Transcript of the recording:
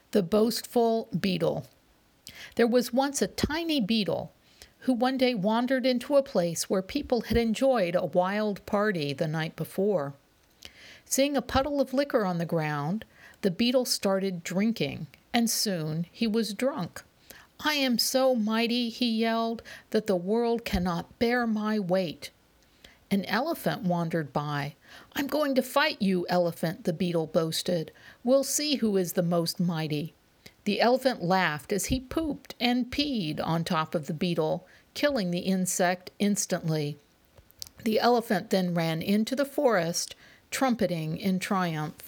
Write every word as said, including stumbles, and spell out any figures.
The Boastful Beetle. There was once a tiny beetle who one day wandered into a place where people had enjoyed a wild party the night before. Seeing a puddle of liquor on the ground, the beetle started drinking, and soon he was drunk. "I am so mighty," he yelled, "that the world cannot bear my weight." An elephant wandered by. "I'm going to fight you, elephant," the beetle boasted. "We'll see who is the most mighty." The elephant laughed as he pooped and peed on top of the beetle, killing the insect instantly. The elephant then ran into the forest, trumpeting in triumph.